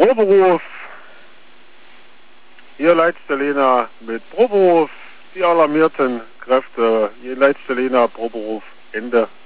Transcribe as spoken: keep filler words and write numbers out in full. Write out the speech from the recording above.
Proberuf. Ihr letzte Lena mit Proberuf. Die alarmierten Kräfte. Ihr letzte Lena Proberuf. Ende.